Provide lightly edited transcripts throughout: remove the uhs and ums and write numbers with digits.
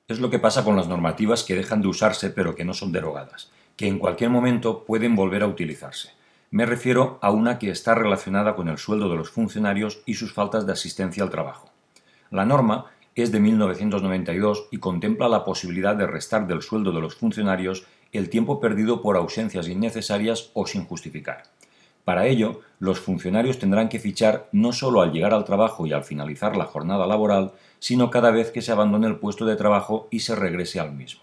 Es lo que pasa con las normativas que dejan de usarse pero que no son derogadas, que en cualquier momento pueden volver a utilizarse. Me refiero a una que está relacionada con el sueldo de los funcionarios y sus faltas de asistencia al trabajo. La norma es de 1992 y contempla la posibilidad de restar del sueldo de los funcionarios el tiempo perdido por ausencias innecesarias o sin justificar. Para ello, los funcionarios tendrán que fichar no solo al llegar al trabajo y al finalizar la jornada laboral, sino cada vez que se abandone el puesto de trabajo y se regrese al mismo.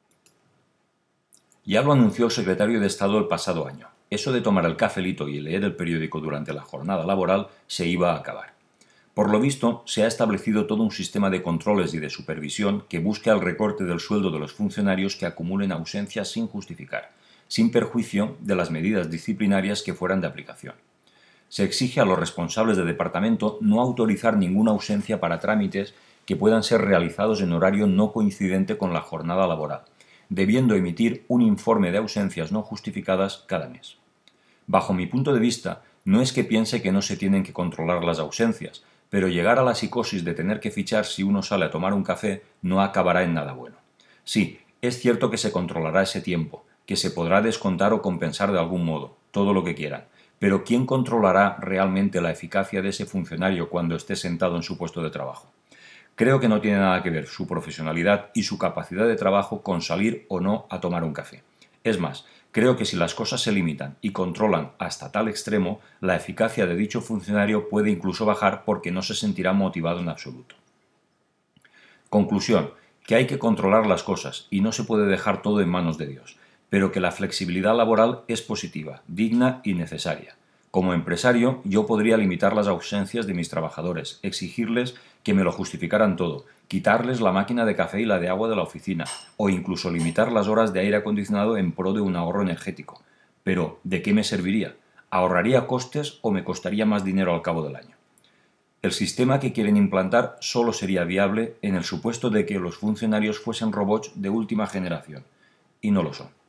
Ya lo anunció el secretario de Estado el pasado año. Eso de tomar el cafelito y leer el periódico durante la jornada laboral se iba a acabar. Por lo visto, se ha establecido todo un sistema de controles y de supervisión que busca el recorte del sueldo de los funcionarios que acumulen ausencias sin justificar, sin perjuicio de las medidas disciplinarias que fueran de aplicación. Se exige a los responsables de departamento no autorizar ninguna ausencia para trámites que puedan ser realizados en horario no coincidente con la jornada laboral, debiendo emitir un informe de ausencias no justificadas cada mes. Bajo mi punto de vista, no es que piense que no se tienen que controlar las ausencias, pero llegar a la psicosis de tener que fichar si uno sale a tomar un café no acabará en nada bueno. Sí, es cierto que se controlará ese tiempo, que se podrá descontar o compensar de algún modo, todo lo que quieran, pero ¿quién controlará realmente la eficacia de ese funcionario cuando esté sentado en su puesto de trabajo? Creo que no tiene nada que ver su profesionalidad y su capacidad de trabajo con salir o no a tomar un café. Es más, creo que si las cosas se limitan y controlan hasta tal extremo, la eficacia de dicho funcionario puede incluso bajar porque no se sentirá motivado en absoluto. Conclusión, que hay que controlar las cosas y no se puede dejar todo en manos de Dios, pero que la flexibilidad laboral es positiva, digna y necesaria. Como empresario, yo podría limitar las ausencias de mis trabajadores, exigirles que me lo justificaran todo, quitarles la máquina de café y la de agua de la oficina, o incluso limitar las horas de aire acondicionado en pro de un ahorro energético. Pero, ¿de qué me serviría? ¿Ahorraría costes o me costaría más dinero al cabo del año? El sistema que quieren implantar solo sería viable en el supuesto de que los funcionarios fuesen robots de última generación, y no lo son.